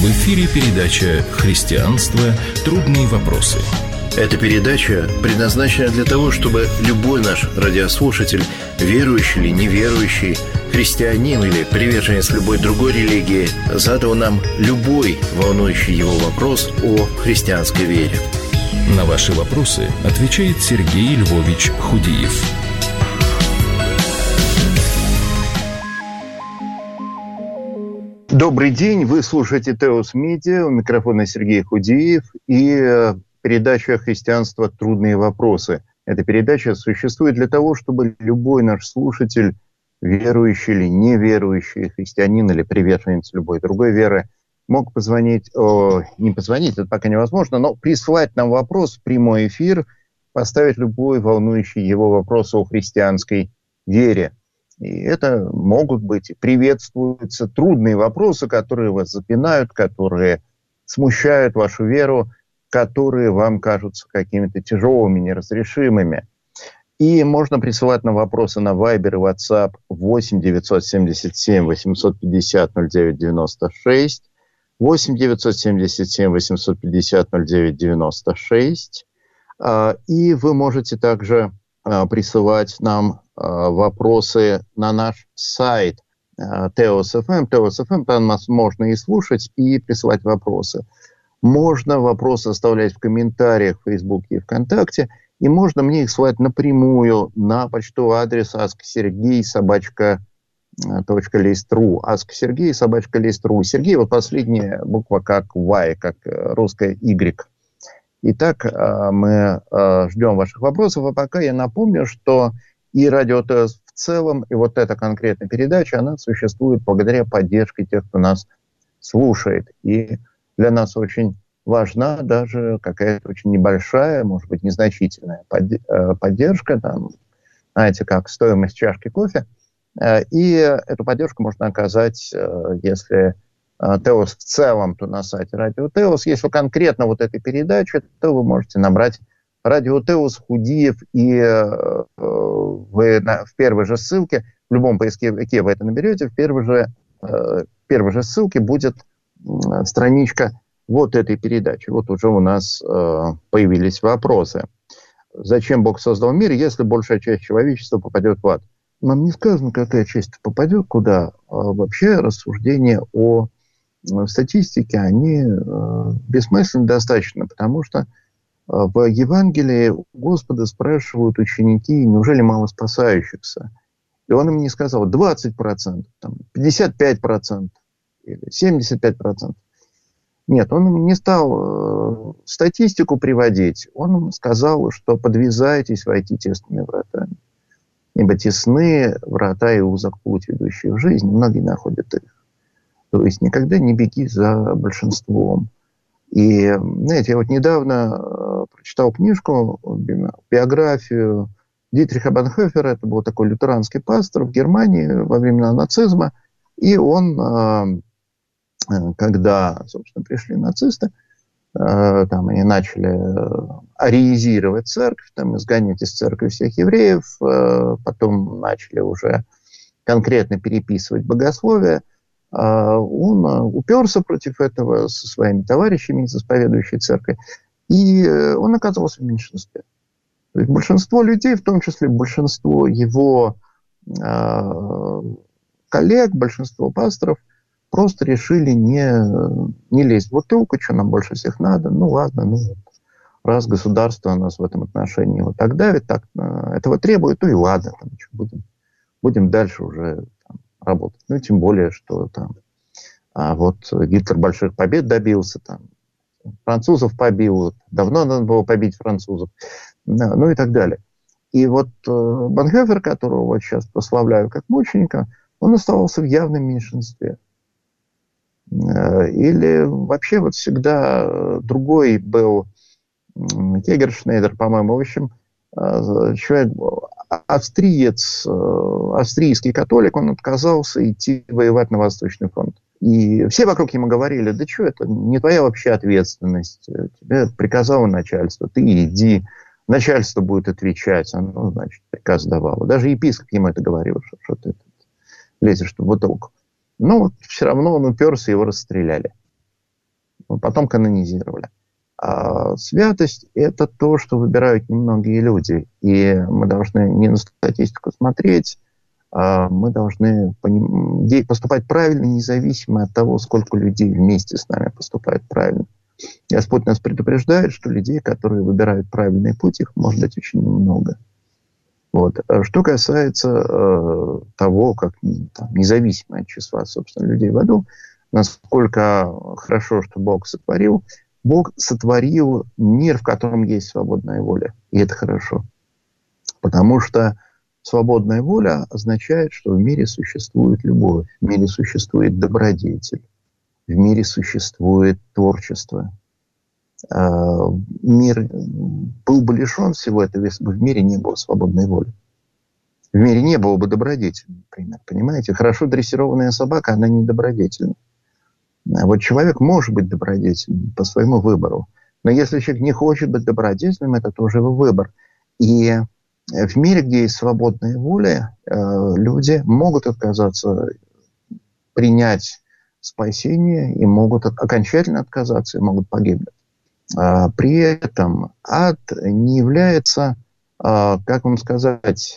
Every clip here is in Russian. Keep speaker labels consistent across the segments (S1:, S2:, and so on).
S1: В эфире передача «Христианство. Трудные вопросы».
S2: Эта передача предназначена для того, чтобы любой наш радиослушатель, верующий или неверующий, христианин или приверженец любой другой религии, задал нам любой волнующий его вопрос о христианской вере.
S1: На ваши вопросы отвечает Сергей Львович Худиев.
S3: Добрый день, вы слушаете Теос Медиа, у микрофона Сергей Худиев и передача «Христианство. Трудные вопросы». Эта передача существует для того, чтобы любой наш слушатель, верующий или неверующий, христианин или приверженец любой другой веры, мог позвонить, не позвонить, это пока невозможно, но прислать нам вопрос в прямой эфир, поставить любой волнующий его вопрос о христианской вере. И это могут быть и приветствуются трудные вопросы, которые вас запинают, которые смущают вашу веру, которые вам кажутся какими-то тяжелыми, неразрешимыми. И можно присылать нам вопросы на Viber и WhatsApp 8 977 850 0996, 8 977 850 0996. И вы можете также присылать нам вопросы на наш сайт Теос.ФМ. Теос.ФМ, там нас можно и слушать, и присылать вопросы. Можно вопросы оставлять в комментариях в Фейсбуке и ВКонтакте, и можно мне их слать напрямую на почтовый адрес asksergey@list.ru. asksergey@list.ru. Сергей, вот последняя буква как Y, как русская Y. Итак, мы ждем ваших вопросов, а пока я напомню, что и Радио Теос в целом, и вот эта конкретная передача, она существует благодаря поддержке тех, кто нас слушает. И для нас очень важна даже какая-то очень небольшая, может быть, незначительная поддержка, там, знаете, как стоимость чашки кофе. И эту поддержку можно оказать, если Теос в целом, то на сайте Радио Теос. Если конкретно вот этой передачи, то вы можете набрать Радио Теос Худиев, и вы в первой же ссылке, в любом поисковике вы это наберете, в первой же ссылке будет страничка вот этой передачи. Вот уже у нас появились вопросы. Зачем Бог создал мир, если большая часть человечества попадет в ад? Нам не сказано, какая часть попадет куда. Вообще рассуждения о статистике, они бессмысленны достаточно, потому что в Евангелии у Господа спрашивают ученики, неужели мало спасающихся? И он им не сказал 20%, там, 55% или 75%. Нет, он им не стал статистику приводить. Он им сказал, что подвязайтесь войти тесными вратами. Ибо тесны врата и узок путь, ведущий в жизнь, многие находят их. То есть никогда не беги за большинством. И, знаете, я вот недавно прочитал книжку, биографию Дитриха Бонхофера. Это был такой лютеранский пастор в Германии во времена нацизма. И он, когда, собственно, пришли нацисты, там они начали ариизировать церковь, там, изгонять из церкви всех евреев, потом начали уже конкретно переписывать богословие. Он уперся против этого со своими товарищами из исповедующей церкви, и он оказался в меньшинстве. То есть большинство людей, в том числе большинство его коллег, большинство пасторов, просто решили не лезть в бутылку, что нам больше всех надо. Ну ладно, раз государство нас в этом отношении вот так давит, так этого требует, ну и ладно, там, будем дальше уже там работать. Ну, тем более, что там вот Гитлер больших побед добился, там, французов побил, давно надо было побить французов, ну и так далее. И вот Бонхофер, которого вот сейчас прославляю как мученика, он оставался в явном меньшинстве. Или вообще вот всегда другой был Кегершнейдер, по-моему, в общем, человек, австриец, австрийский католик, он отказался идти воевать на Восточный фронт. И все вокруг ему говорили, да что это, не твоя вообще ответственность, тебе приказало начальство, ты иди, начальство будет отвечать, оно, значит, приказ давало. Даже епископ ему это говорил, что ты лезешь в бутылку. Но все равно он уперся, его расстреляли. потом канонизировали. А святость – это то, что выбирают немногие люди. И мы должны не на статистику смотреть, мы должны поступать правильно, независимо от того, сколько людей вместе с нами поступает правильно. Господь нас предупреждает, что людей, которые выбирают правильный путь, их может быть очень немного. Вот. Что касается того, как независимо от числа, собственно, людей в аду, насколько хорошо, что Бог сотворил мир, в котором есть свободная воля. И это хорошо. Потому что свободная воля означает, что в мире существует любовь, в мире существует добродетель, в мире существует творчество. Мир был бы лишен всего этого, если бы в мире не было свободной воли. В мире не было бы добродетели, например. Понимаете? Хорошо дрессированная собака, она не добродетельна. А вот человек может быть добродетельным по своему выбору. Но если человек не хочет быть добродетельным, это тоже его выбор. И в мире, где есть свободная воля, люди могут отказаться принять спасение и могут окончательно отказаться и могут погибнуть. При этом ад не является, как вам сказать,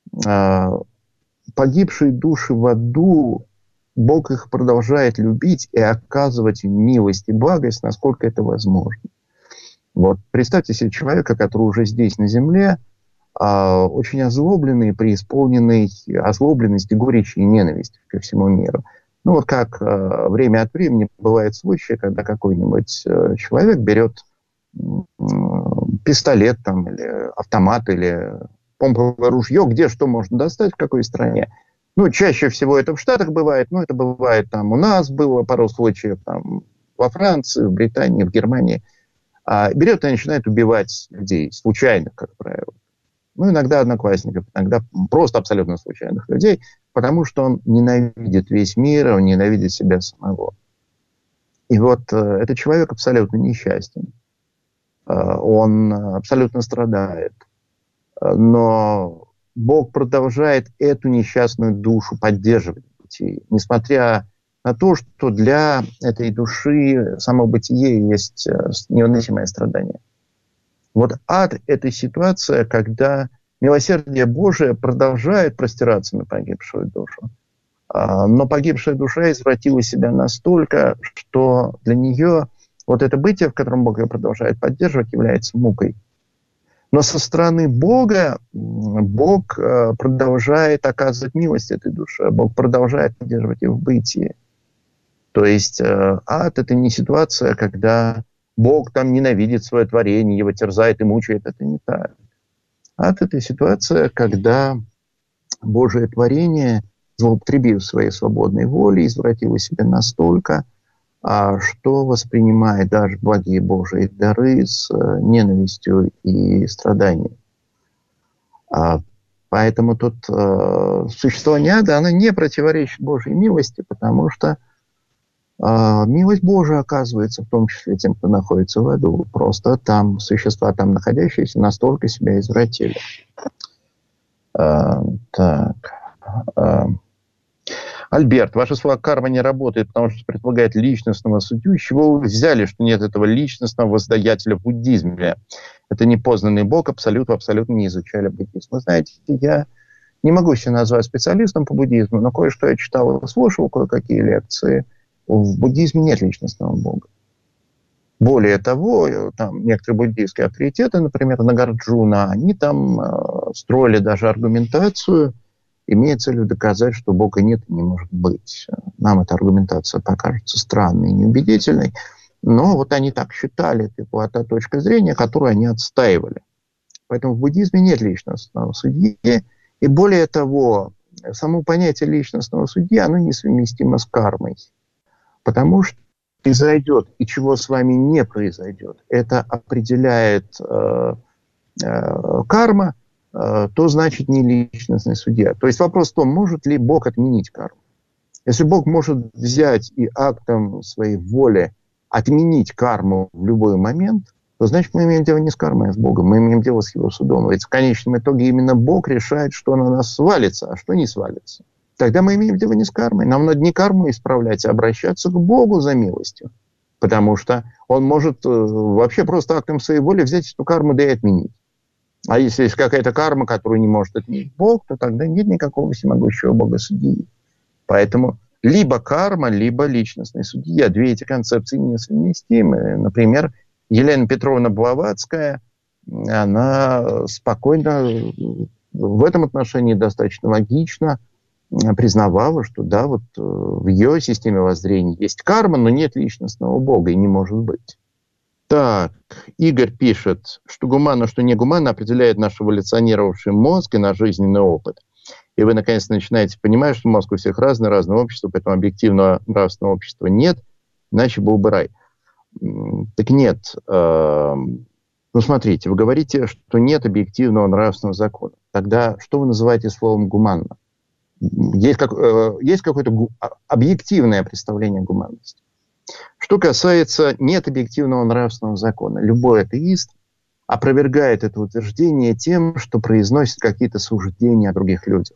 S3: погибшие души в аду, Бог их продолжает любить и оказывать им милость и благость, насколько это возможно. Вот. Представьте себе человека, который уже здесь на земле, очень озлобленный, преисполненный озлобленности, горечи и ненависти ко всему миру. Ну вот как время от времени бывают случаи, когда какой-нибудь человек берет пистолет там, или автомат, или помповое ружье, где что можно достать, в какой стране. Ну, чаще всего это в Штатах бывает, но это бывает там у нас, было пару случаев там во Франции, в Британии, в Германии. Берет и начинает убивать людей, случайных, как правило. Ну, иногда одноклассников, иногда просто абсолютно случайных людей, потому что он ненавидит весь мир, он ненавидит себя самого. И вот этот человек абсолютно несчастен. Он абсолютно страдает. Но Бог продолжает эту несчастную душу поддерживать в бытии, несмотря на то, что для этой души само бытие есть невыносимое страдание. Вот ад – это ситуация, когда милосердие Божие продолжает простираться на погибшую душу. Но погибшая душа извратила себя настолько, что для нее вот это бытие, в котором Бог ее продолжает поддерживать, является мукой. Но со стороны Бога Бог продолжает оказывать милость этой душе, Бог продолжает поддерживать ее в бытии. То есть ад – это не ситуация, когда Бог там ненавидит свое творение, его терзает и мучает. Это не так. Ад – это ситуация, когда Божие творение, злоупотребив своей свободной волей, извратило себя настолько, что воспринимает даже благие Божии дары с ненавистью и страданием. Поэтому тут существование ада, оно не противоречит Божьей милости, потому что милость Божия оказывается в том числе тем, кто находится в аду. Просто там существа, там находящиеся, настолько себя извратили. Альберт, ваши слова «карма не работает», потому что предполагает личностного судью. С чего вы взяли, что нет этого личностного воздаятеля в буддизме? Это непознанный Бог, абсолютно не изучали буддизм. Вы знаете, я не могу себя назвать специалистом по буддизму, но кое-что я читал и слушал, кое-какие лекции. В буддизме нет личностного Бога. Более того, там некоторые буддийские авторитеты, например, Нагарджуна, они там строили даже аргументацию, имея целью доказать, что Бога нет и не может быть. Нам эта аргументация покажется странной и неубедительной, но вот они так считали, это была та точка зрения, которую они отстаивали. Поэтому в буддизме нет личностного судьи, и более того, само понятие личностного судьи, оно несовместимо с кармой, потому что произойдет и чего с вами не произойдет, это определяет карма, то значит не личностный судья. То есть вопрос в том, может ли Бог отменить карму. Если Бог может взять и актом своей воли отменить карму в любой момент, то значит мы имеем дело не с кармой, а с Богом. Мы имеем дело с Его судом. Ведь в конечном итоге именно Бог решает, что на нас свалится, а что не свалится. Тогда мы имеем дело не с кармой. Нам надо не карму исправлять, а обращаться к Богу за милостью. Потому что он может вообще просто актом своей воли взять эту карму да и отменить. А если есть какая-то карма, которую не может отменить Бог, то тогда нет никакого всемогущего Бога-судьи. Поэтому либо карма, либо личностный судья. Две эти концепции несовместимы. Например, Елена Петровна Блаватская, она спокойно в этом отношении достаточно логично признавала, что да, вот в ее системе воззрения есть карма, но нет личностного Бога, и не может быть. Так, Игорь пишет, что гуманно, что не гуманно определяет наш эволюционировавший мозг и наш жизненный опыт. И вы, наконец, начинаете понимать, что мозг у всех разное общество, поэтому объективного нравственного общества нет, иначе был бы рай. Так нет. Ну, смотрите, вы говорите, что нет объективного нравственного закона. Тогда что вы называете словом «гуманно»? Есть какое-то объективное представление гуманности. Что касается нет объективного нравственного закона, любой атеист опровергает это утверждение тем, что произносит какие-то суждения о других людях.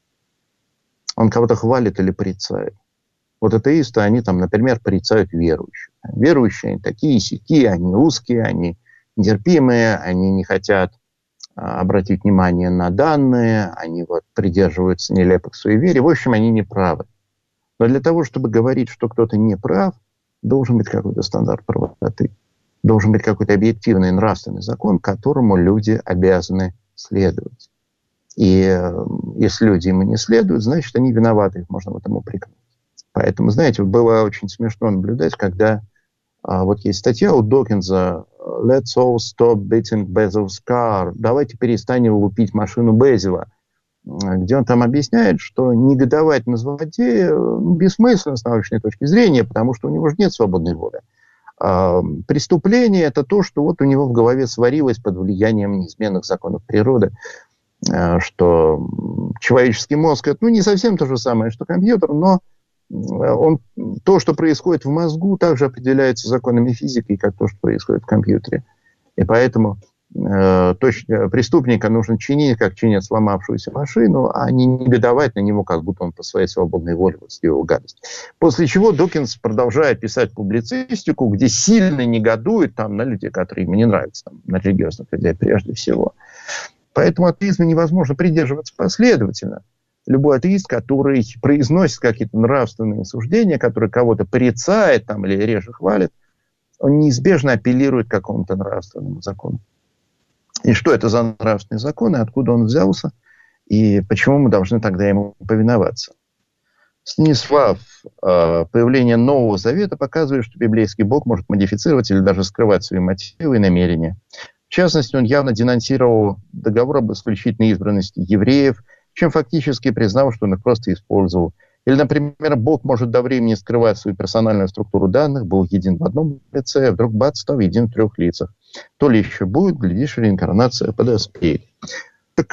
S3: Он кого-то хвалит или порицает. Вот атеисты, они там, например, порицают верующих. Верующие они такие-сякие, они узкие, они нетерпимые, они не хотят обратить внимание на данные, они вот придерживаются нелепых суеверий. В общем, они не правы. Но для того, чтобы говорить, что кто-то не прав, должен быть какой-то стандарт правоты. Должен быть какой-то объективный нравственный закон, которому люди обязаны следовать. И если люди ему не следуют, значит, они виноваты, их можно в этом упрекнуть. Поэтому, знаете, было очень смешно наблюдать, когда вот есть статья у Докинза «Let's all stop beating Bezos car». Давайте перестанем лупить машину Безила, где он там объясняет, что негодовать на злодея бессмысленно с научной точки зрения, потому что у него же нет свободной воли. Преступление – это то, что вот у него в голове сварилось под влиянием неизменных законов природы, что человеческий мозг – это не совсем то же самое, что компьютер, но то, что происходит в мозгу, также определяется законами физики, как то, что происходит в компьютере. И поэтому преступника нужно чинить, как чинят сломавшуюся машину, а не негодовать на него, как будто он по своей свободной воле сделал гадость. После чего Докинз продолжает писать публицистику, где сильно негодует там, на людей, которые ему не нравятся, там, на религиозных людей прежде всего. Поэтому атеизму невозможно придерживаться последовательно. Любой атеист, который произносит какие-то нравственные суждения, который кого-то порицает там, или реже хвалит, он неизбежно апеллирует к какому-то нравственному закону. И что это за нравственный закон, и откуда он взялся, и почему мы должны тогда ему повиноваться? Станислав, появление Нового Завета показывает, что библейский Бог может модифицировать или даже скрывать свои мотивы и намерения. В частности, он явно денонсировал договор об исключительной избранности евреев, чем фактически признал, что он их просто использовал. Или, например, Бог может до времени скрывать свою персональную структуру данных, был един в одном лице, а вдруг бац, стал един в 3 лицах. То ли еще будет, глядишь, реинкарнация подоспеет. Так,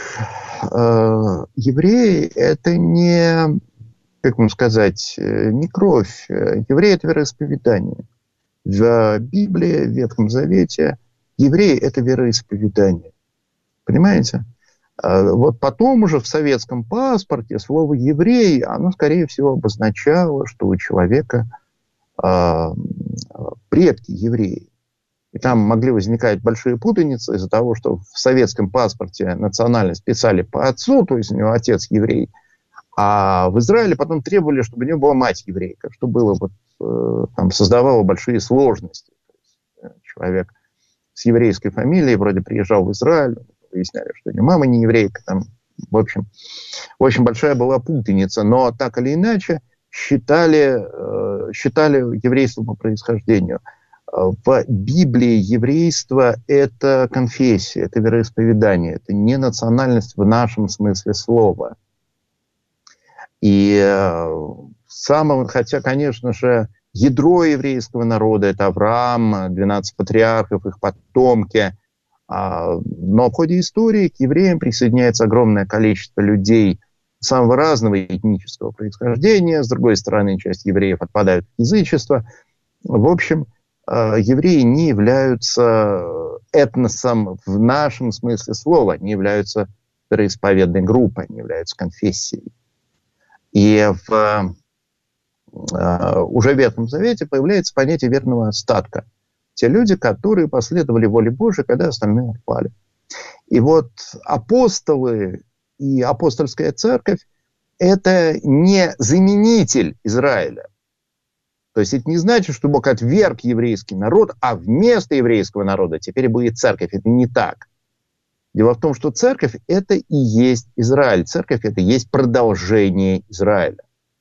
S3: евреи – это не, как вам сказать, не кровь. Евреи – это вероисповедание. В Библии, в Ветхом Завете, евреи – это вероисповедание. Понимаете? Вот потом уже в советском паспорте слово «еврей», оно, скорее всего, обозначало, что у человека предки евреи. И там могли возникать большие путаницы из-за того, что в советском паспорте национальность писали по отцу, то есть у него отец еврей, а в Израиле потом требовали, чтобы у него была мать еврейка, что было там создавало большие сложности. То есть человек с еврейской фамилией вроде приезжал в Израиль, выясняли, что у мама не еврейка. Там, в общем, большая была путаница. Но так или иначе считали еврейство по происхождению. В Библии еврейство – это конфессия, это вероисповедание, это не национальность в нашем смысле слова. И хотя, конечно же, ядро еврейского народа – это Авраам, 12 патриархов, их потомки. Но в ходе истории к евреям присоединяется огромное количество людей самого разного этнического происхождения. С другой стороны, часть евреев отпадают в язычество. В общем, евреи не являются этносом в нашем смысле слова. Они являются вероисповедной группой, они являются конфессией. И в уже в Ветхом Завете появляется понятие верного остатка. Те люди, которые последовали воле Божией, когда остальные отпали. И вот апостолы и апостольская церковь – это не заменитель Израиля. То есть это не значит, что Бог отверг еврейский народ, а вместо еврейского народа теперь будет церковь. Это не так. Дело в том, что церковь – это и есть Израиль. Церковь – это и есть продолжение Израиля.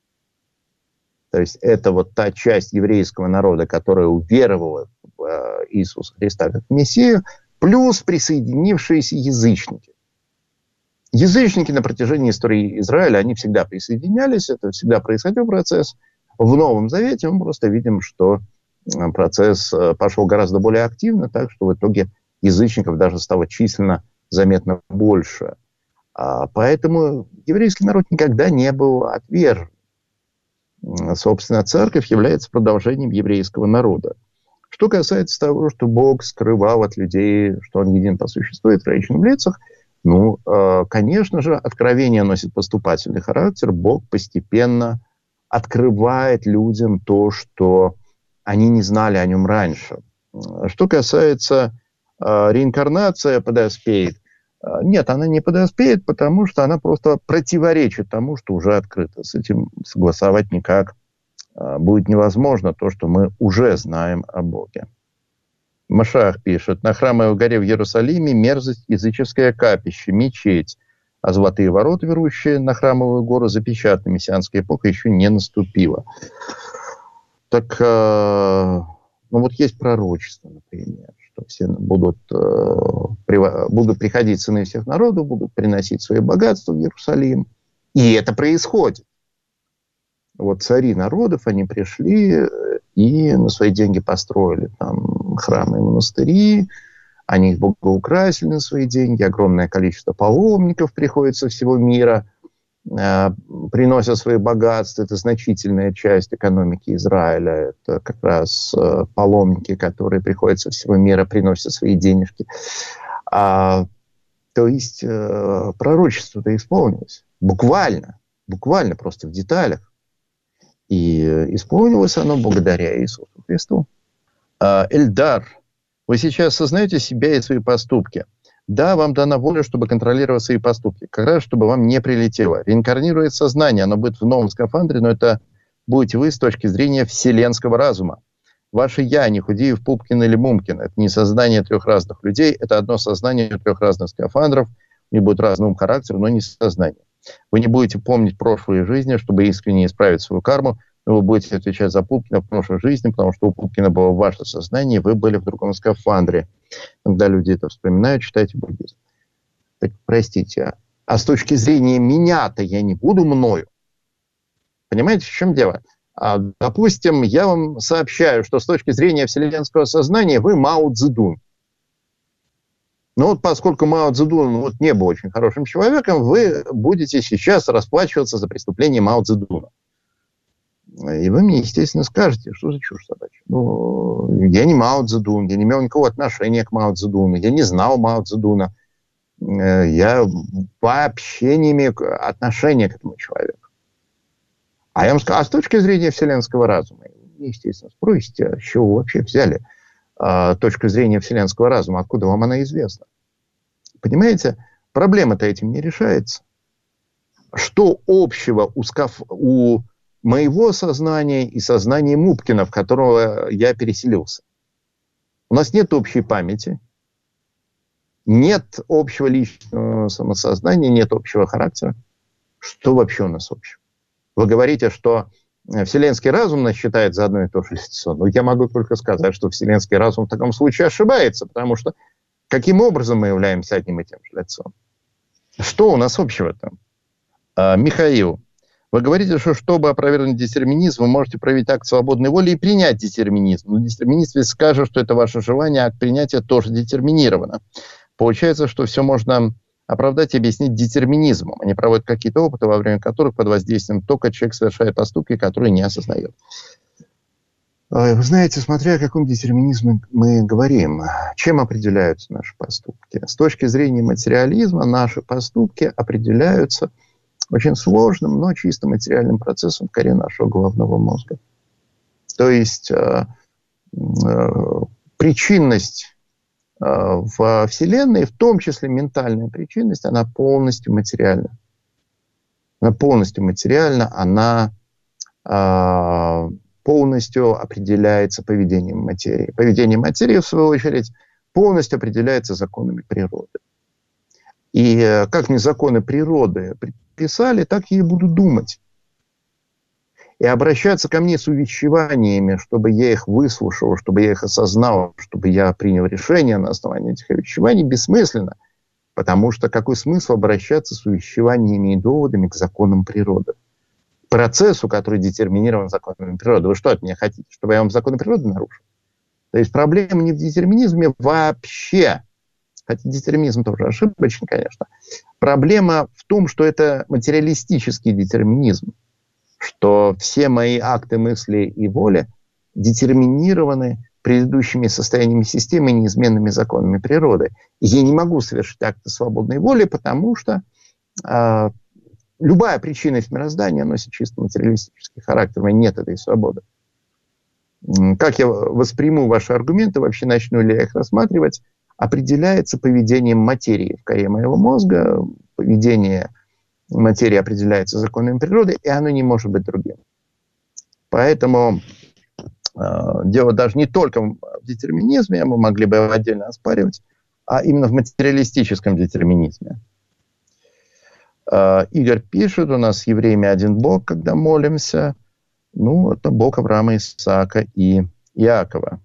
S3: То есть это вот та часть еврейского народа, которая уверовала в Иисуса Христа как Мессию, плюс присоединившиеся язычники. Язычники на протяжении истории Израиля, они всегда присоединялись, это всегда происходил процесс. В Новом Завете мы просто видим, что процесс пошел гораздо более активно, так что в итоге язычников даже стало численно заметно больше. Поэтому еврейский народ никогда не был отвержен. Собственно, церковь является продолжением еврейского народа. Что касается того, что Бог скрывал от людей, что Он един по существу и троичен в лицах, ну, конечно же, откровение носит поступательный характер. Бог постепенно открывает людям то, что они не знали о нем раньше. Что касается реинкарнация подоспеет, нет, она не подоспеет, потому что она просто противоречит тому, что уже открыто. С этим согласовать никак будет невозможно то, что мы уже знаем о Боге. Машах пишет: на Храмовой горе в Иерусалиме мерзость, языческое капище, мечеть, а золотые ворота, ведущие на Храмовую гору, запечатаны. Мессианская эпоха еще не наступила. Так, ну вот есть пророчество, например, что все будут приходить сыны всех народов, будут приносить свои богатства в Иерусалим. И это происходит. Вот цари народов, они пришли и на свои деньги построили там храмы и монастыри, они их благоукрасили на свои деньги, огромное количество паломников приходит со всего мира, приносят свои богатства. Это значительная часть экономики Израиля. Это как раз паломники, которые приходят со всего мира, приносят свои денежки. То есть пророчество-то исполнилось. Буквально просто в деталях. И исполнилось оно благодаря Иисусу Христу. Эльдар, вы сейчас осознаете себя и свои поступки. Да, вам дана воля, чтобы контролировать свои поступки. Как раз, чтобы вам не прилетело. Реинкарнирует сознание, оно будет в новом скафандре, но это будете вы с точки зрения вселенского разума. Ваше «я», не Худиев, Пупкин или Мумкин, это не сознание трех разных людей, это одно сознание трех разных скафандров, у них будет разный характер, но не сознание. Вы не будете помнить прошлые жизни, чтобы искренне исправить свою карму, но вы будете отвечать за Пупкина в прошлой жизни, потому что у Пупкина было ваше сознание, вы были в другом скафандре. Когда люди это вспоминают, читайте буддизм. Так, простите, а с точки зрения меня-то я не буду мною? Понимаете, в чем дело? Допустим, я вам сообщаю, что с точки зрения вселенского сознания вы Мао Цзэдун. Но вот поскольку Мао Цзэдун вот не был очень хорошим человеком, вы будете сейчас расплачиваться за преступление Мао Цзэдуна. И вы мне, естественно, скажете, что за чушь собачья. Ну, я не Мао Цзэдун, я не имел никакого отношения к Мао Цзэдуну, я не знал Мао Цзэдуна, я вообще не имею отношения к этому человеку. А я вам скажу, а с точки зрения вселенского разума, естественно, спросите, а с чего вы вообще взяли точку зрения вселенского разума, откуда вам она известна? Понимаете, проблема-то этим не решается. Что общего у моего сознания и сознания Мупкина, в которого я переселился? У нас нет общей памяти, нет общего личного самосознания, нет общего характера. Что вообще у нас общего? Вы говорите, что вселенский разум нас считает за одно и то же лицо. Но я могу только сказать, что вселенский разум в таком случае ошибается, потому что каким образом мы являемся одним и тем же лицом? Что у нас общего там? Михаил, вы говорите, что чтобы опровергнуть детерминизм, вы можете проявить акт свободной воли и принять детерминизм. Но детерминист ведь скажет, что это ваше желание, акт принятия тоже детерминировано. Получается, что все можно оправдать и объяснить детерминизмом. Они проводят какие-то опыты, во время которых под воздействием тока человек совершает поступки, которые не осознает. Вы знаете, смотря о каком детерминизме мы говорим, чем определяются наши поступки. С точки зрения материализма наши поступки определяются очень сложным, но чисто материальным процессом в коре нашего головного мозга. То есть причинность во Вселенной, в том числе ментальная причинность, она полностью материальна. Она полностью материальна, она полностью определяется поведением материи. Поведение материи, в свою очередь, полностью определяется законами природы. И как мне законы природы предписали, так я и буду думать. И обращаться ко мне с увещеваниями, чтобы я их выслушал, чтобы я их осознал, чтобы я принял решение на основании этих увещеваний, бессмысленно. Потому что какой смысл обращаться с увещеваниями и доводами к законам природы? К процессу, который детерминирован законами природы. Вы что от меня хотите? Чтобы я вам законы природы нарушил? То есть проблема не в детерминизме вообще. Хотя детерминизм тоже ошибочный, конечно. Проблема в том, что это материалистический детерминизм. Что все мои акты, мысли и воли детерминированы предыдущими состояниями системы и неизменными законами природы. И я не могу совершить акты свободной воли, потому что любая причинность мироздания носит чисто материалистический характер, у меня нет этой свободы. Как я восприму ваши аргументы, вообще начну ли я их рассматривать, определяется поведением материи в коре моего мозга. Поведение материи определяется законами природы, и оно не может быть другим. Поэтому дело даже не только в детерминизме, мы могли бы его отдельно оспаривать, а именно в материалистическом детерминизме. Игорь пишет, у нас с евреями один Бог, когда молимся. Ну, это Бог Авраама, Исаака и Иакова.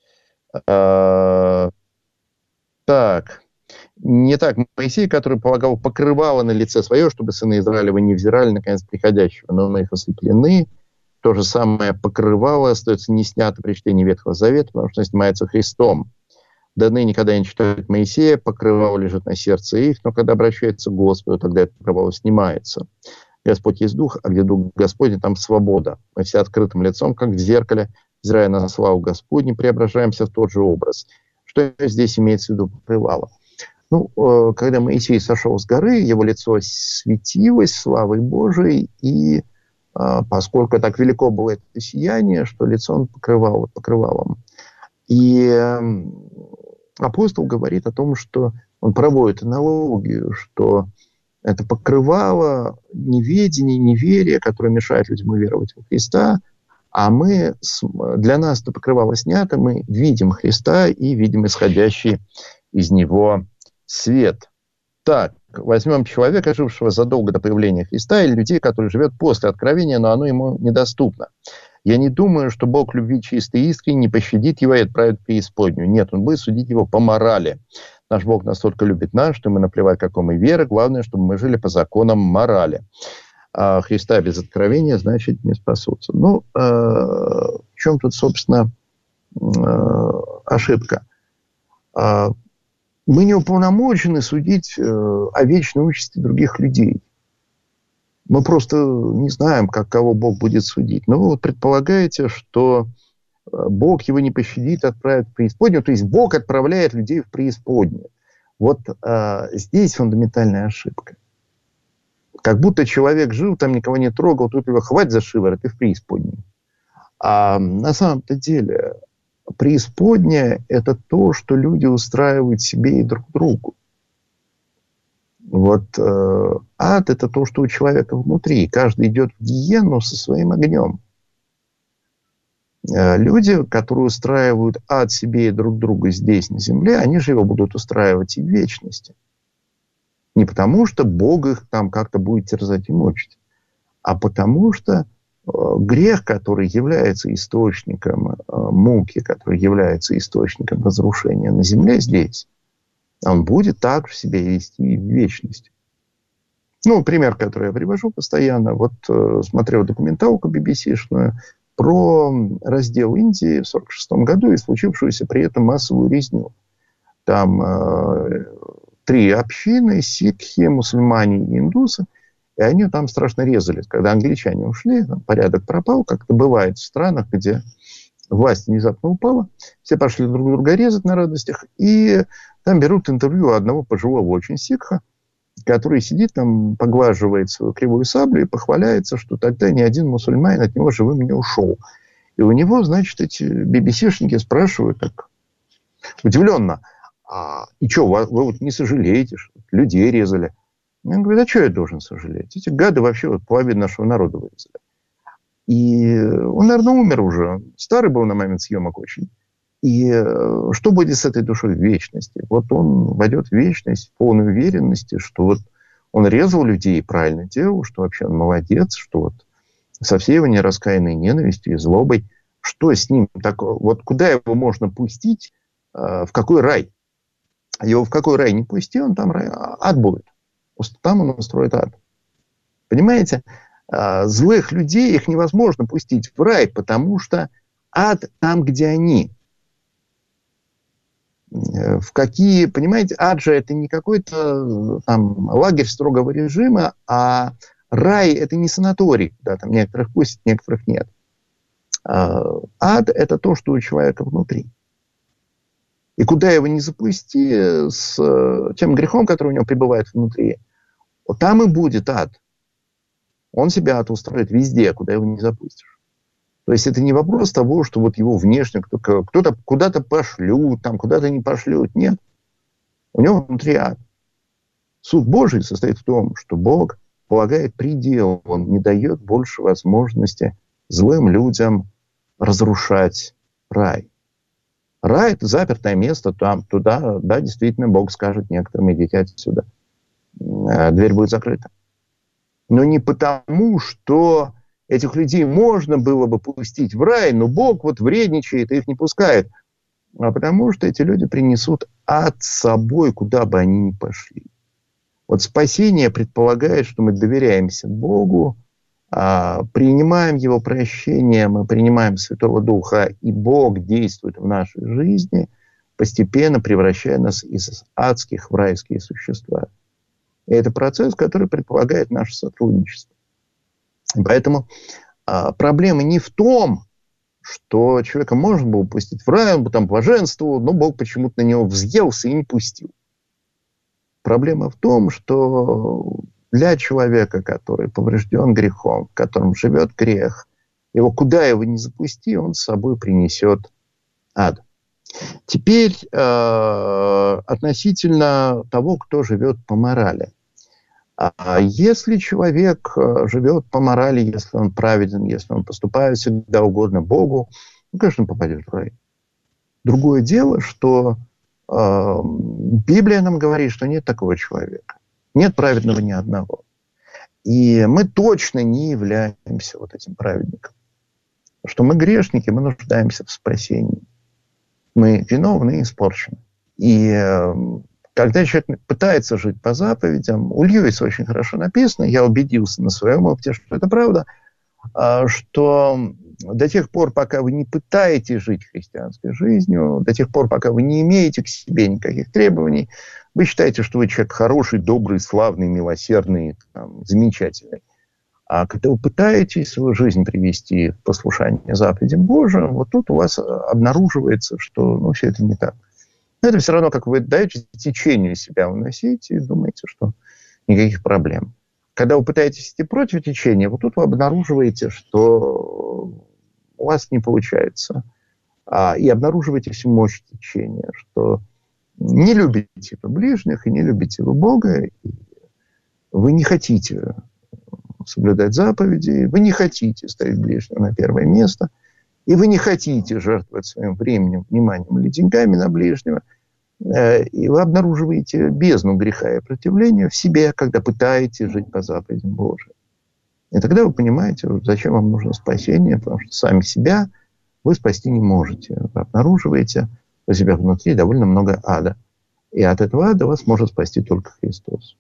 S3: Так. Не так Моисей, который полагал покрывало на лице свое, чтобы сыны Израилева не взирали на конец приходящего, но мы их ослеплены. То же самое покрывало остается не снято при чтении Ветхого Завета, потому что снимается Христом. До ныне, когда они читают Моисея, покрывало лежит на сердце их, но когда обращается к Господу, тогда это покрывало снимается. Господь есть Дух, а где Дух Господень, там свобода. Мы все открытым лицом, как в зеркале, взирая на славу Господню, преображаемся в тот же образ. Что здесь имеется в виду покрывало? Ну, когда Моисей сошел с горы, его лицо светилось славой Божией, и поскольку так велико было это сияние, что лицо он покрывал покрывалом. И апостол говорит о том, что он проводит аналогию, что это покрывало неведение, неверие, которое мешает людям уверовать в Христа, а для нас это покрывало снято, мы видим Христа и видим исходящий из него свет. Так, возьмем человека, жившего задолго до появления Христа, или людей, которые живет после откровения, но оно ему недоступно. Я не думаю, что Бог любви чистый и искренний не пощадит его и отправит в преисподнюю. Нет, он будет судить его по морали. Наш Бог настолько любит нас, что ему наплевать, какой мы веры. Главное, чтобы мы жили по законам морали. А Христа без откровения, значит, не спасутся. Ну, в чем тут, собственно, ошибка? Мы не уполномочены судить о вечной участи других людей. Мы просто не знаем, как кого Бог будет судить. Но вы вот предполагаете, что Бог его не пощадит, отправит в преисподнюю. То есть Бог отправляет людей в преисподнюю. Вот здесь фундаментальная ошибка. Как будто человек жил, там никого не трогал, тут его хватит за шиворот и в преисподнюю. А на самом-то деле преисподняя – это то, что люди устраивают себе и друг другу. Вот ад – это то, что у человека внутри. Каждый идет в гиену со своим огнем. Люди, которые устраивают ад себе и друг другу здесь, на земле, они же его будут устраивать и в вечности. Не потому, что Бог их там как-то будет терзать и мучить, а потому что грех, который является источником муки, который является источником разрушения на земле здесь, он будет так же себя вести и в вечности. Ну, пример, который я привожу постоянно. Вот смотрел документалку BBC-шную про раздел Индии в 1946 году и случившуюся при этом массовую резню. Там 3 общины, сикхи, мусульмане и индусы, и они там страшно резались. Когда англичане ушли, там порядок пропал, как это бывает в странах, где власть внезапно упала, все пошли друг друга резать на радостях, и там берут интервью одного пожилого очень сикха, который сидит там, поглаживает свою кривую саблю и похваляется, что тогда ни один мусульманин от него живым не ушел. И у него, значит, эти BBC-шники спрашивают так удивленно: и что, вы вот не сожалеете, что людей резали? Он говорит: а что я должен сожалеть? Эти гады вообще вот половину нашего народа вырезали. И он, наверное, умер уже. Старый был на момент съемок очень. И что будет с этой душой в вечности? Вот он войдет в вечность в полной уверенности, что вот он резал людей и правильно делал, что вообще он молодец, что вот со всей его нераскаянной ненавистью и злобой, что с ним такое? Вот куда его можно пустить, в какой рай? Его в какой рай не пусти, он там ад будет. Просто там он устроит ад. Понимаете? Злых людей, их невозможно пустить в рай, потому что ад там, где они. Понимаете, ад же это не какой-то там лагерь строгого режима, а рай это не санаторий, да, там некоторых пустят, некоторых нет. Ад это то, что у человека внутри. И куда его не запусти с тем грехом, который у него пребывает внутри, вот там и будет ад. Он себя ад устроит везде, куда его не запустишь. То есть это не вопрос того, что вот его внешне кто-то куда-то пошлют, там куда-то не пошлют. Нет. У него внутри ад. Суд Божий состоит в том, что Бог полагает предел. Он не дает больше возможности злым людям разрушать рай. Рай – это запертое место. Туда, да, действительно, Бог скажет некоторым: идите отсюда. Дверь будет закрыта. Но не потому, что этих людей можно было бы пустить в рай, но Бог вот вредничает и их не пускает. А потому что эти люди принесут ад с собой, куда бы они ни пошли. Вот спасение предполагает, что мы доверяемся Богу, принимаем Его прощение, мы принимаем Святого Духа, и Бог действует в нашей жизни, постепенно превращая нас из адских в райские существа. И это процесс, который предполагает наше сотрудничество. Поэтому проблема не в том, что человека можно было пустить в рай, он бы там блаженствовал, но Бог почему-то на него взъелся и не пустил. Проблема в том, что для человека, который поврежден грехом, в котором живет грех, его куда его ни запусти, он с собой принесет ад. Теперь относительно того, кто живет по морали. Если человек живет по морали, если он праведен, если он поступает всегда угодно Богу, конечно, он попадет в рай. Другое дело, что Библия нам говорит, что нет такого человека. Нет праведного ни одного. И мы точно не являемся вот этим праведником. Что мы грешники, мы нуждаемся в спасении. Мы виновны и испорчены. И когда человек пытается жить по заповедям, у Льюиса очень хорошо написано, я убедился на своем опыте, что это правда, что до тех пор, пока вы не пытаетесь жить христианской жизнью, до тех пор, пока вы не имеете к себе никаких требований, вы считаете, что вы человек хороший, добрый, славный, милосердный, замечательный. А когда вы пытаетесь свою жизнь привести в послушание заповедям Божьим, вот тут у вас обнаруживается, что все это не так. Но это все равно, как вы даете течению себя уносить и думаете, что никаких проблем. Когда вы пытаетесь идти против течения, вот тут вы обнаруживаете, что у вас не получается. И обнаруживаете всю мощь течения, что не любите вы ближних и не любите вы Бога, и вы не хотите соблюдать заповеди, вы не хотите ставить ближнего на первое место, и вы не хотите жертвовать своим временем, вниманием или деньгами на ближнего, и вы обнаруживаете бездну греха и противления в себе, когда пытаетесь жить по заповедям Божьим. И тогда вы понимаете, зачем вам нужно спасение, потому что сами себя вы спасти не можете. Вы обнаруживаете у себя внутри довольно много ада. И от этого ада вас может спасти только Христос.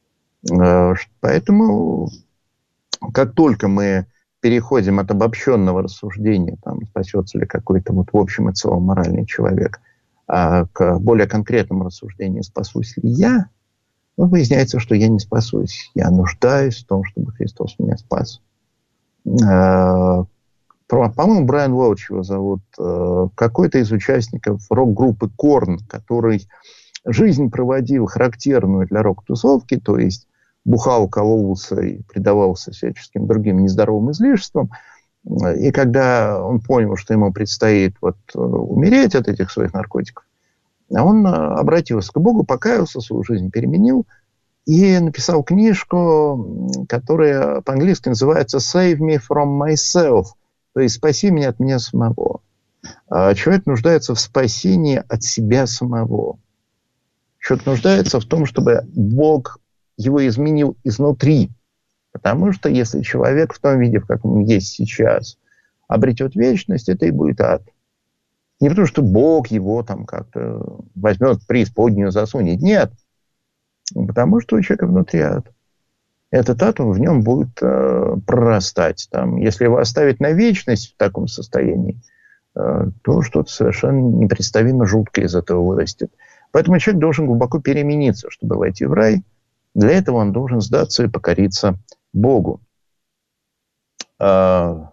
S3: Поэтому, как только мы переходим от обобщенного рассуждения, спасется ли какой-то в общем и целом моральный человек, к более конкретному рассуждению, спасусь ли я, выясняется, что я не спасусь. Я нуждаюсь в том, чтобы Христос меня спас. По-моему, Брайан Уэлч его зовут, какой-то из участников рок-группы Корн, который жизнь проводил характерную для рок-тусовки, то есть бухал, кололся и предавался всяческим другим нездоровым излишествам. И когда он понял, что ему предстоит умереть от этих своих наркотиков, он обратился к Богу, покаялся, свою жизнь переменил и написал книжку, которая по-английски называется «Save me from myself», то есть «Спаси меня от меня самого». Человек нуждается в спасении от себя самого. Человек нуждается в том, чтобы Бог его изменил изнутри. Потому что если человек в том виде, в каком он есть сейчас, обретет вечность, это и будет ад. Не потому, что Бог его там как-то возьмет в преисподнюю, засунет. Нет. Потому что у человека внутри ад. Этот ад, в нем будет прорастать. Если его оставить на вечность в таком состоянии, то что-то совершенно непредставимо жуткое из этого вырастет. Поэтому человек должен глубоко перемениться, чтобы войти в рай. Для этого он должен сдаться и покориться Богу. Так.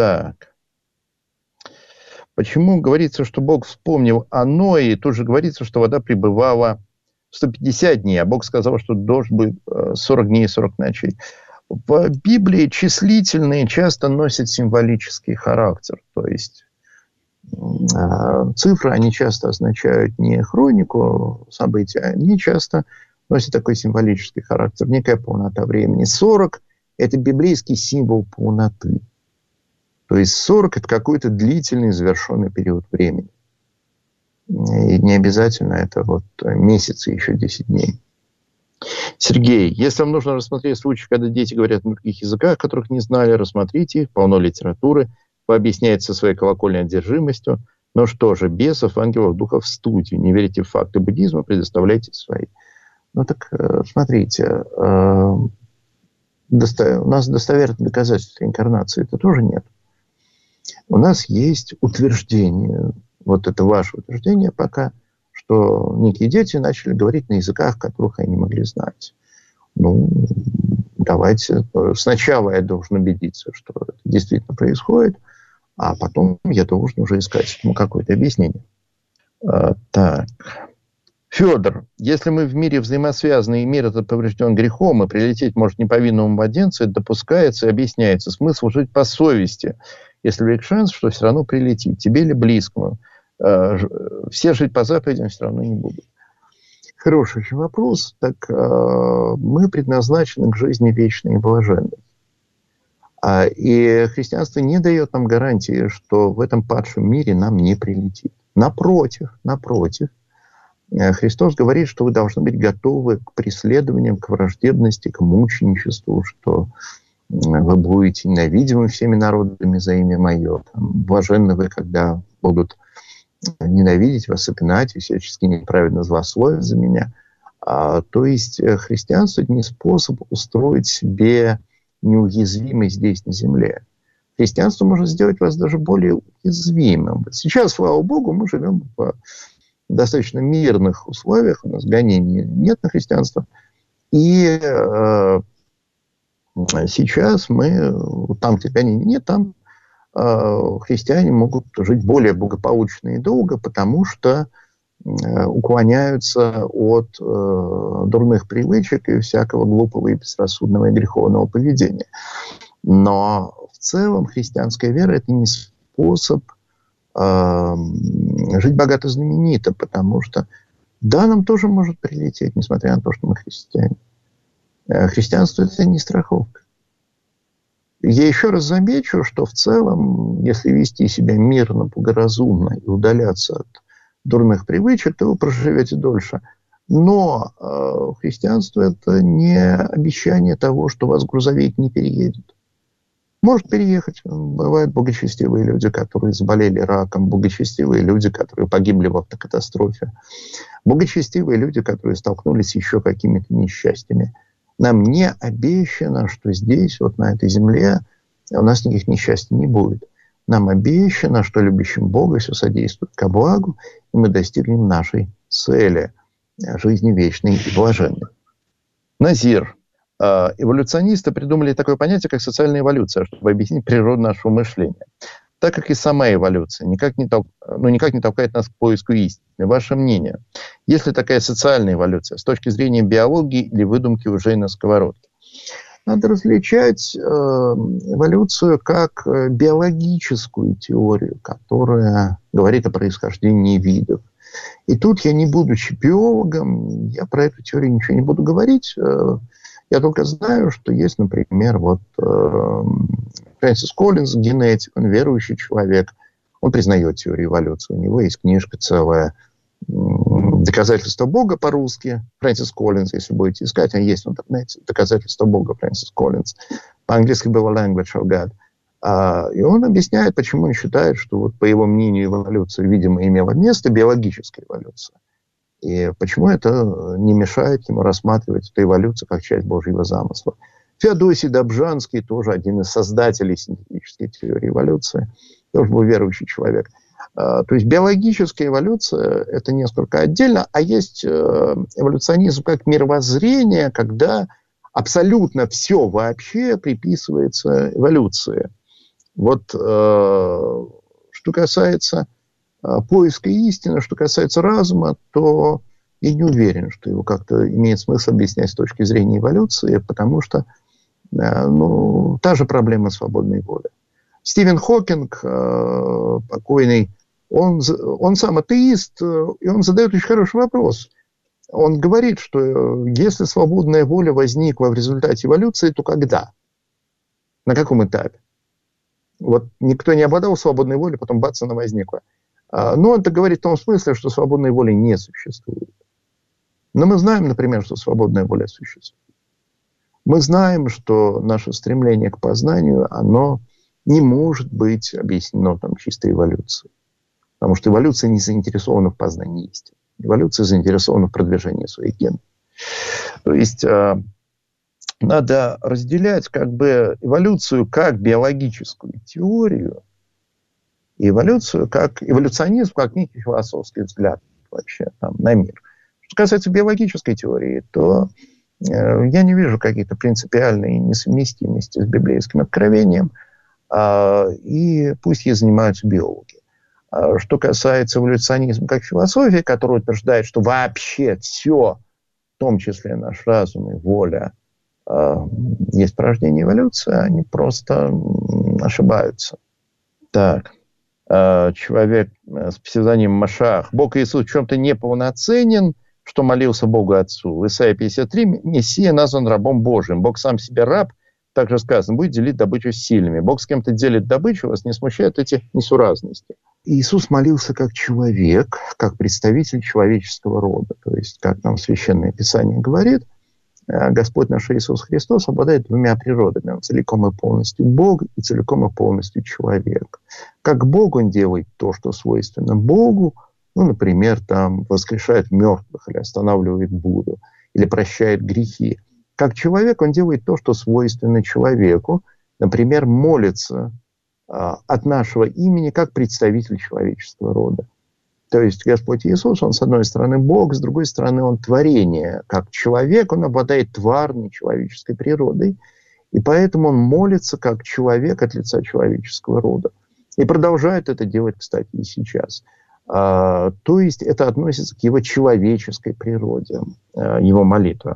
S3: Почему говорится, что Бог вспомнил о Ное, и тут же говорится, что вода пребывала 150 дней, а Бог сказал, что дождь будет 40 дней и 40 ночей. В Библии числительные часто носят символический характер. То есть цифры, они часто означают не хронику событий, они часто носят такой символический характер, некая полнота времени. 40 – это библейский символ полноты. То есть 40 – это какой-то длительный завершенный период времени. И не обязательно это месяцы, еще 10 дней. Сергей, если вам нужно рассмотреть случаи, когда дети говорят на других языках, которых не знали, рассмотрите их, полно литературы, вы объясняете со своей колокольной одержимостью. Но что же, бесов, ангелов, духов в студии. Не верите в факты буддизма, предоставляйте свои. Ну так, смотрите, у нас достоверных доказательств реинкарнации это тоже нет. У нас есть утверждение, это ваше утверждение пока, что некие дети начали говорить на языках, которых они не могли знать. Давайте. Сначала я должен убедиться, что это действительно происходит, а потом я должен уже искать этому какое-то объяснение. Так. Федор, если мы в мире взаимосвязаны, и мир этот поврежден грехом, и прилететь может неповинному младенцу, это допускается и объясняется. Смысл жить по совести, если велик шанс, что все равно прилетит. Тебе или близкому. Все жить по заповедям все равно не будут. Хороший еще вопрос. Так мы предназначены к жизни вечной и блаженной. И христианство не дает нам гарантии, что в этом падшем мире нам не прилетит. Напротив. Христос говорит, что вы должны быть готовы к преследованиям, к враждебности, к мученичеству, что вы будете ненавидимы всеми народами за имя Мое. Блаженны вы, когда будут ненавидеть вас и гнать, и всячески неправедно злословить за меня. То есть христианство – это не способ устроить себе неуязвимость здесь, на земле. Христианство может сделать вас даже более уязвимым. Сейчас, слава Богу, мы живем в достаточно мирных условиях, у нас гонений нет на христианство. И сейчас мы, там, где гонений нет, там христиане могут жить более благополучно и долго, потому что уклоняются от дурных привычек и всякого глупого и безрассудного и греховного поведения. Но в целом христианская вера – это не способ жить богато знаменито, потому что да, нам тоже может прилететь, несмотря на то, что мы христиане. Христианство – это не страховка. Я еще раз замечу, что в целом, если вести себя мирно, благоразумно и удаляться от дурных привычек, то вы проживете дольше. Но христианство – это не обещание того, что вас грузовик не переедет. Может переехать. Бывают благочестивые люди, которые заболели раком, благочестивые люди, которые погибли в автокатастрофе, благочестивые люди, которые столкнулись с еще какими-то несчастьями. Нам не обещано, что здесь, на этой земле, у нас никаких несчастий не будет. Нам обещано, что любящим Бога все содействует ко благу, и мы достигнем нашей цели – жизни вечной и блаженной. Назир. Эволюционисты придумали такое понятие, как социальная эволюция, чтобы объяснить природу нашего мышления. Так как и сама эволюция никак не толкает нас к поиску истины. Ваше мнение. Есть ли такая социальная эволюция с точки зрения биологии или выдумки уже на сковородке? Надо различать эволюцию как биологическую теорию, которая говорит о происхождении видов. И тут я, не будучи биологом, я про эту теорию ничего не буду говорить. Я только знаю, что есть, например, вот Фрэнсис Коллинз, генетик, он верующий человек. Он признает теорию эволюции. У него есть книжка целая «Доказательство Бога» по-русски. Фрэнсис Коллинз, если будете искать, он есть в интернете. «Доказательство Бога» Фрэнсис Коллинз. По-английски было «Language of God». И он объясняет, почему он считает, что, вот, по его мнению, эволюция, видимо, имела место, биологическая эволюция. И почему это не мешает ему рассматривать эту эволюцию как часть Божьего замысла. Феодосий Добжанский, тоже один из создателей синтетической теории эволюции, тоже был верующий человек. То есть биологическая эволюция – это несколько отдельно, а есть эволюционизм как мировоззрение, когда абсолютно все вообще приписывается эволюции. Вот что касается поиска истины, что касается разума, то я не уверен, что его как-то имеет смысл объяснять с точки зрения эволюции, потому что та же проблема свободной воли. Стивен Хокинг, покойный, он сам атеист, и он задает очень хороший вопрос. Он говорит, что если свободная воля возникла в результате эволюции, то когда? На каком этапе? Вот никто не обладал свободной волей, потом бац, она возникла. Но он-то говорит в том смысле, что свободной воли не существует. Но мы знаем, например, что свободная воля существует. Мы знаем, что наше стремление к познанию, оно не может быть объяснено там чистой эволюцией. Потому что эволюция не заинтересована в познании истины. Эволюция заинтересована в продвижении своих генов. То есть надо разделять как бы эволюцию как биологическую теорию и эволюцию как эволюционизм, как некий философский взгляд вообще там, на мир. Что касается биологической теории, то я не вижу каких-то принципиальной несовместимости с библейским откровением, и пусть ей занимаются биологи. Что касается эволюционизма как философии, который утверждает, что вообще все, в том числе наш разум и воля, есть порождение эволюции, они просто ошибаются. Так. Человек с псевдонимом Машах. Бог Иисус в чем-то неполноценен, что молился Богу Отцу. В Исайя 53 Мессия назван рабом Божиим. Бог сам себе раб, также сказано, будет делить добычу с сильными. Бог с кем-то делит добычу, вас не смущают эти несуразности. Иисус молился как человек, как представитель человеческого рода. То есть, как нам Священное Писание говорит, Господь наш Иисус Христос обладает двумя природами. Он целиком и полностью Бог и целиком и полностью человек. Как Бог он делает то, что свойственно Богу, например, там воскрешает мертвых или останавливает бурю, или прощает грехи. Как человек он делает то, что свойственно человеку, например, молится от нашего имени как представитель человеческого рода. То есть Господь Иисус, он с одной стороны Бог, с другой стороны он творение. Как человек, он обладает тварной человеческой природой, и поэтому он молится как человек от лица человеческого рода. И продолжает это делать, кстати, и сейчас. То есть это относится к его человеческой природе, его молитва.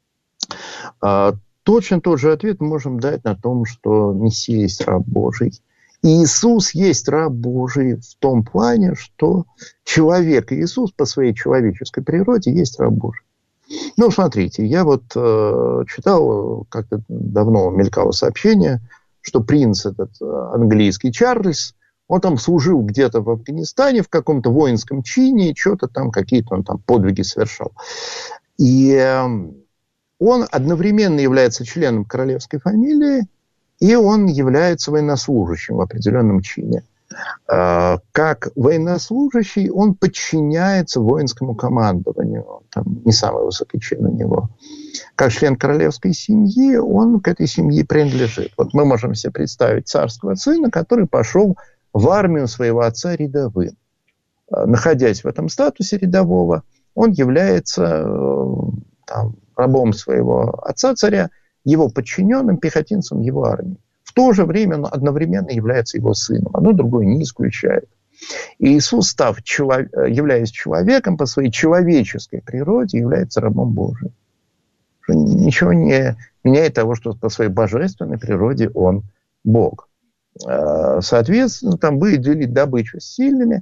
S3: Точно тот же ответ мы можем дать на том, что Мессия есть раб Божий. И Иисус есть раб Божий в том плане, что человек Иисус по своей человеческой природе есть раб Божий. Смотрите, я вот читал, как-то давно мелькало сообщение, что принц этот английский Чарльз, он там служил где-то в Афганистане в каком-то воинском чине, что-то там, какие-то он там подвиги совершал. И он одновременно является членом королевской фамилии, и он является военнослужащим в определенном чине. Как военнослужащий он подчиняется воинскому командованию. Он там не самый высокий чин у него. Как член королевской семьи он к этой семье принадлежит. Вот мы можем себе представить царского сына, который пошел в армию своего отца рядовым. Находясь в этом статусе рядового, он является рабом своего отца-царя, его подчиненным, пехотинцем его армии. В то же время он одновременно является его сыном. Одно другое не исключает. И Иисус, являясь человеком по своей человеческой природе, является рабом Божиим. Ничего не меняет того, что по своей божественной природе он Бог. Соответственно, там будет делить добычу с сильными,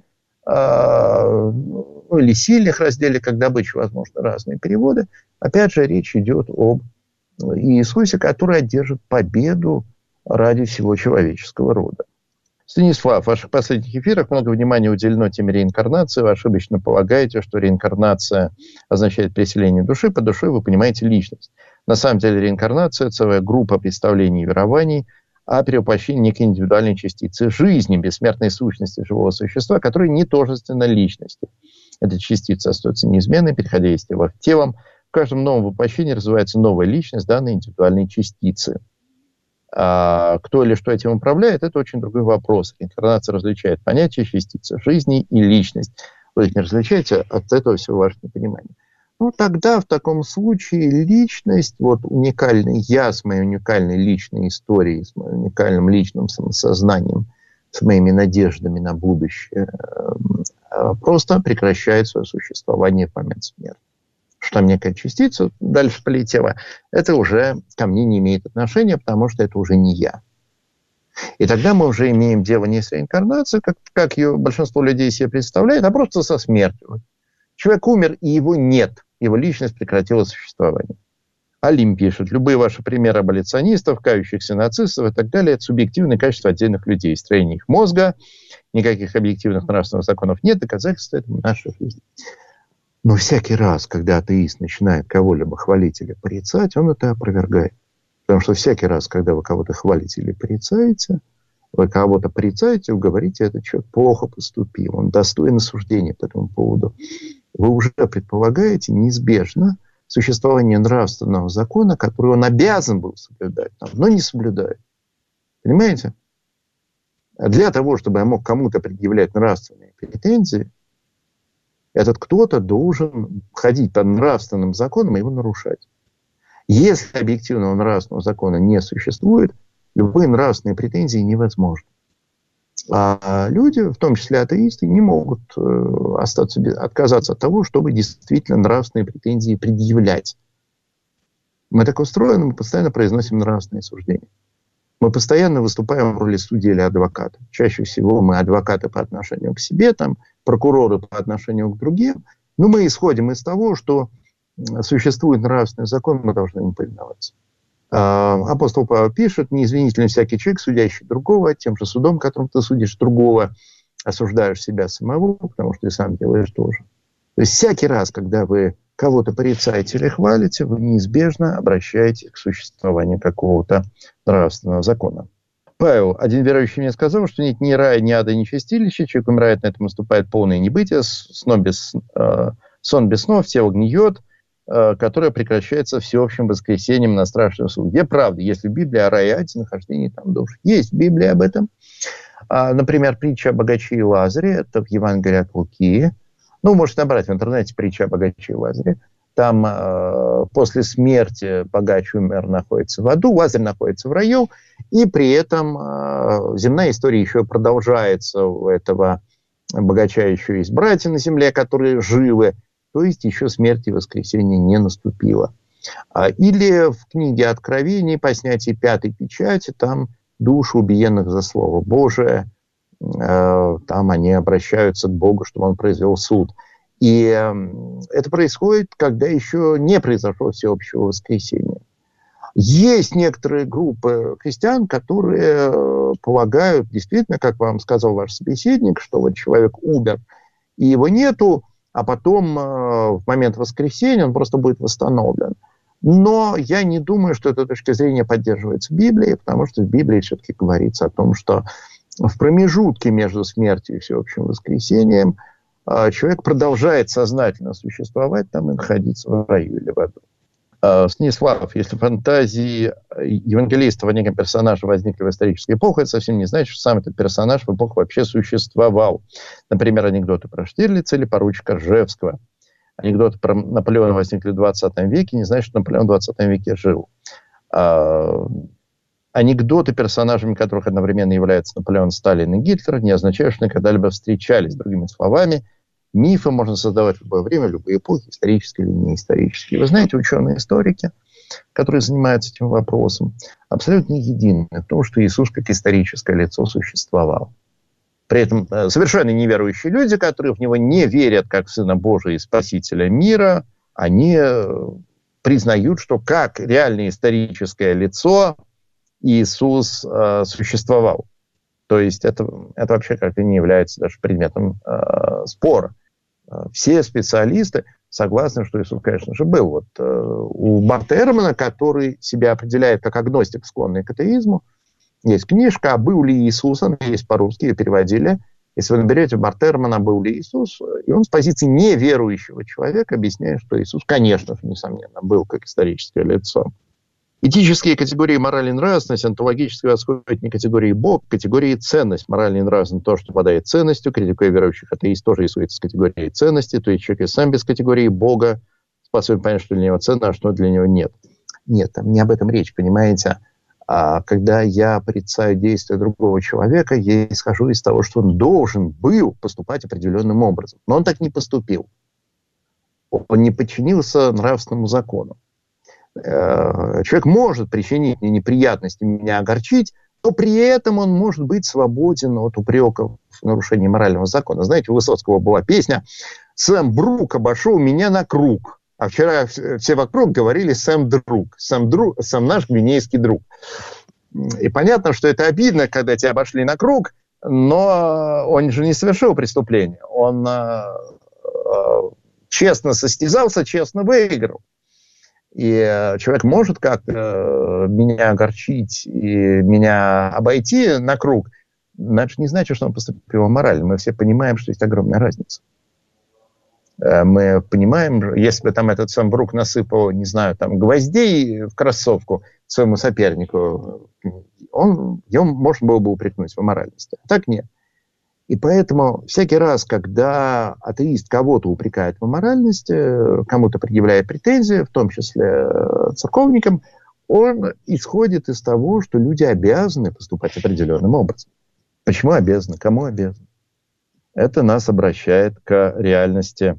S3: или сильных разделе, как добычу, возможно, разные переводы. Опять же, речь идет об Иисусе, который одержит победу ради всего человеческого рода. Станислав, в ваших последних эфирах много внимания уделено теме реинкарнации. Вы ошибочно полагаете, что реинкарнация означает переселение души. Под душой вы понимаете личность. На самом деле реинкарнация – целая группа представлений и верований о перевоплощении некой индивидуальной частицы жизни, бессмертной сущности живого существа, которая не тождественна личности. Эта частица остается неизменной, переходя из тела в телом. В каждом новом воплощении развивается новая личность данной индивидуальной частицы. А кто или что этим управляет, это очень другой вопрос. Реинкарнация различает понятия частицы жизни и личность. Вы их не различаете, от этого всего ваше непонимание. Ну, тогда в таком случае личность, вот уникальный я с моей уникальной личной историей, с моим уникальным личным самосознанием, с моими надеждами на будущее, просто прекращает свое существование в момент смерти. Что там некая частица дальше полетела, это уже ко мне не имеет отношения, потому что это уже не я. И тогда мы уже имеем дело не с реинкарнацией, как ее большинство людей себе представляет, а просто со смертью. Человек умер, и его нет. Его личность прекратила существование. Алим пишет, любые ваши примеры аболиционистов, кающихся нацистов и так далее, это субъективные качества отдельных людей, строение их мозга, никаких объективных нравственных законов нет, доказательства этому наша жизнь. Но всякий раз, когда атеист начинает кого-либо хвалить или порицать, он это опровергает. Потому что всякий раз, когда вы кого-то хвалите или порицаете, вы кого-то порицаете, вы говорите, этот человек плохо поступил, он достоин осуждения по этому поводу. Вы уже предполагаете неизбежно существование нравственного закона, который он обязан был соблюдать, но не соблюдает. Понимаете? Для того, чтобы я мог кому-то предъявлять нравственные претензии, этот кто-то должен ходить по нравственным законам и его нарушать. Если объективного нравственного закона не существует, любые нравственные претензии невозможны. А люди, в том числе атеисты, не могут отказаться от того, чтобы действительно нравственные претензии предъявлять. Мы так устроены, мы постоянно произносим нравственные суждения. Мы постоянно выступаем в роли судьи или адвоката. Чаще всего мы адвокаты по отношению к себе, там, прокуроры по отношению к другим. Но мы исходим из того, что существует нравственный закон, мы должны ему повиноваться. Апостол Павел пишет, неизвинителен всякий человек, судящий другого, тем же судом, которым ты судишь другого, осуждаешь себя самого, потому что ты сам делаешь тоже. То есть всякий раз, когда вы кого-то порицаете или хвалите, вы неизбежно обращаетесь к существованию какого-то нравственного закона. Павел, один верующий мне сказал, что нет ни рая, ни ада, ни чистилища, человек умирает, на этом наступает полное небытие, сон без снов, тело гниет, которое прекращается всеобщим воскресением на страшном суде. Правда, если Библия о рае и аде, нахождении там душ. Есть Библия об этом. Например, притча о богаче и Лазаре, это в Евангелии от Луки. Ну, можете набрать в интернете притча о богаче и Лазаре. Там после смерти богач умер, находится в аду, Лазарь находится в раю, и при этом земная история еще продолжается. У этого богача еще есть братья на земле, которые живы, то есть еще смерть и воскресение не наступило. Или в книге Откровений по снятии пятой печати, там души убиенных за Слово Божие, там они обращаются к Богу, чтобы Он произвел суд. И это происходит, когда еще не произошло всеобщего воскресения. Есть некоторые группы христиан, которые полагают, действительно, как вам сказал ваш собеседник, что вот человек умер, и его нету, а потом в момент воскресения он просто будет восстановлен. Но я не думаю, что эта точка зрения поддерживается Библией, потому что в Библии все-таки говорится о том, что в промежутке между смертью и всеобщим воскресением человек продолжает сознательно существовать там и находиться в раю или в аду. Станислав, если фантазии евангелистов о неком персонаже возникли в исторической эпохе, это совсем не значит, что сам этот персонаж в эпоху вообще существовал. Например, анекдоты про Штирлица или поручика Ржевского. Анекдоты про Наполеона возникли в 20 веке, не значит, что Наполеон в 20 веке жил. анекдоты, персонажами которых одновременно являются Наполеон, Сталин и Гитлер, не означают, что они когда-либо встречались. Другими словами, мифы можно создавать в любое время, в любые эпохи, исторические или неисторические. Вы знаете, ученые-историки, которые занимаются этим вопросом, абсолютно едины в том, что Иисус как историческое лицо существовал. При этом совершенно неверующие люди, которые в него не верят как в Сына Божия и Спасителя мира, они признают, что как реальное историческое лицо Иисус существовал. То есть это вообще как-то не является даже предметом спора. Все специалисты согласны, что Иисус, конечно же, был. Вот у Барта Эрмана, который себя определяет как агностик, склонный к атеизму, есть книжка «Был ли Иисус?», она есть по-русски, ее переводили. Если вы наберете Барта Эрмана «Был ли Иисус?», и он с позиции неверующего человека объясняет, что Иисус, конечно же, несомненно, был как историческое лицо. Этические категории морали и нравственность онтологически восходят не к категории Бог, к категории ценность. Морально и нравственно то, что обладает ценностью. Критикуя верующих атеист тоже рисуется с категорией ценности. То есть человек и сам без категории Бога способен понять, что для него ценно, а что для него нет. Нет, там не об этом речь, понимаете. Когда я порицаю действия другого человека, я исхожу из того, что он должен был поступать определенным образом. Но он так не поступил. Он не подчинился нравственному закону. Человек может причинить мне неприятности, меня огорчить, но при этом он может быть свободен от упреков в нарушении морального закона. Знаете, у Высоцкого была песня «Сэм Брук обошел меня на круг». А вчера все вокруг говорили «Сэм друг», «Сэм наш гвинейский друг». И понятно, что это обидно, когда тебя обошли на круг, но он же не совершил преступление. Он честно состязался, честно выиграл. И человек может как-то меня огорчить и меня обойти на круг, значит, не значит, что он поступил аморально. Мы все понимаем, что есть огромная разница. Мы понимаем, если бы там этот сам Брук насыпал, не знаю, там гвоздей в кроссовку своему сопернику, его можно было бы упрекнуть в аморальности. А так нет. И поэтому всякий раз, когда атеист кого-то упрекает в аморальности, кому-то предъявляет претензии, в том числе церковникам, он исходит из того, что люди обязаны поступать определенным образом. Почему обязаны? Кому обязаны? Это нас обращает к реальности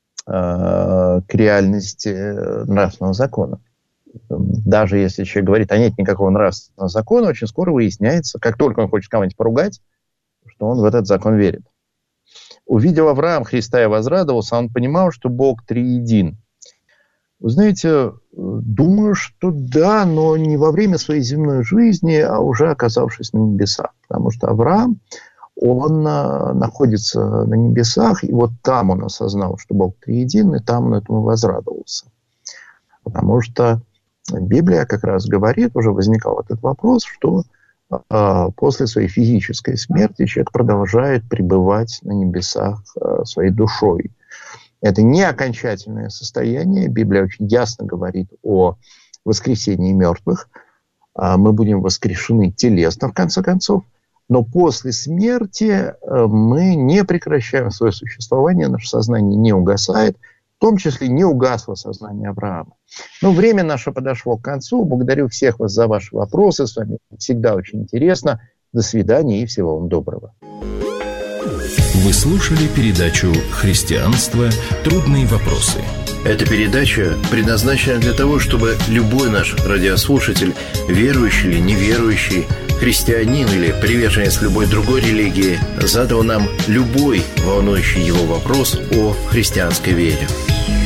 S3: нравственного закона. Даже если человек говорит, а нет никакого нравственного закона, очень скоро выясняется, как только он хочет кого-нибудь поругать, что он в этот закон верит. Увидел Авраам Христа и возрадовался, он понимал, что Бог триедин. Вы знаете, думаю, что да, но не во время своей земной жизни, а уже оказавшись на небесах. Потому что Авраам, он находится на небесах, и вот там он осознал, что Бог триедин, и там он этому возрадовался. Потому что Библия как раз говорит, уже возникал этот вопрос, что после своей физической смерти человек продолжает пребывать на небесах своей душой. Это не окончательное состояние. Библия очень ясно говорит о воскресении мертвых. Мы будем воскрешены телесно, в конце концов. Но после смерти мы не прекращаем свое существование, наше сознание не угасает. В том числе не угасло сознание Авраама. Но время наше подошло к концу. Благодарю всех вас за ваши вопросы. С вами всегда очень интересно. До свидания и всего вам доброго.
S1: Вы слушали передачу «Христианство. Трудные вопросы».
S2: Эта передача предназначена для того, чтобы любой наш радиослушатель, верующий или неверующий, христианин или приверженец любой другой религии, задал нам любой волнующий его вопрос о христианской вере.